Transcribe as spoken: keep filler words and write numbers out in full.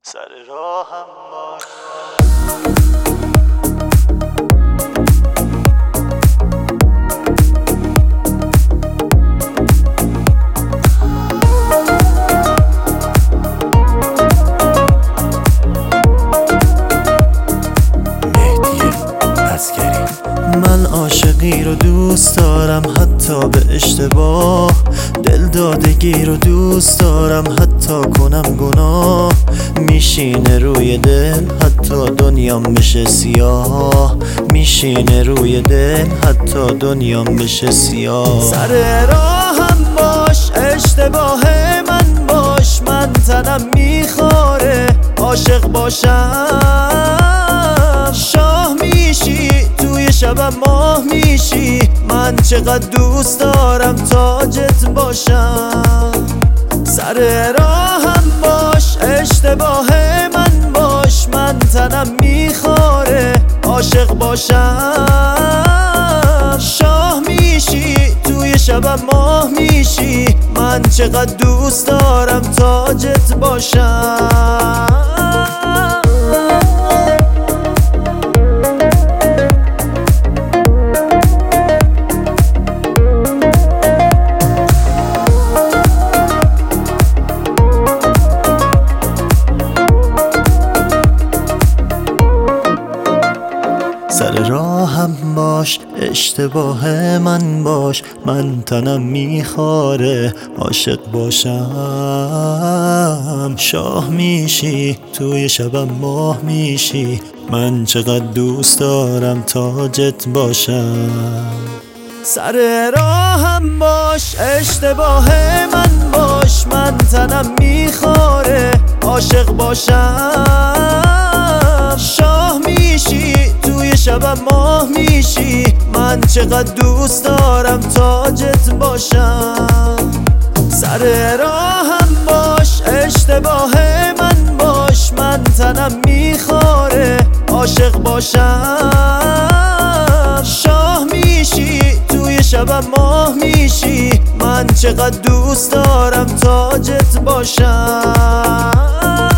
سر راهم باش. من عاشقی رو دوست دارم حتی به اشتباه، دلدادگی رو دوست دارم حتی کنم گناه. میشینه روی دل حتی دنیام بشه سیاه، میشینه روی دل حتی دنیام بشه سیاه. سر راهم باش، اشتباه من باش، من تنم میخواره عاشق باشم. شاه میشی توی شبم ماه میشی، من چقدر دوست دارم تاجت باشم. سر راهم باش، اشتباه من باش، من تنم میخواره عاشق باشم. شاه میشی توی شبم ماه میشی، من چقدر دوست دارم تاجت باشم. سر راهم باش، اشتباه من باش، من تنم میخواره عاشق باشم. شاه میشی توی شبم ماه میشی، من چقدر دوست دارم تاجت باشم. سر راهم باش، اشتباه من باش، من تنم میخواره عاشق باشم. شاه میشی توی شبم ماه میشی، من چقدر دوست دارم تاجت باشم. سر راهم باش، اشتباه من باش، من تنم میخواره عاشق باشم. شاه میشی توی شبم ماه میشی، من چقدر دوست دارم تاجت باشم.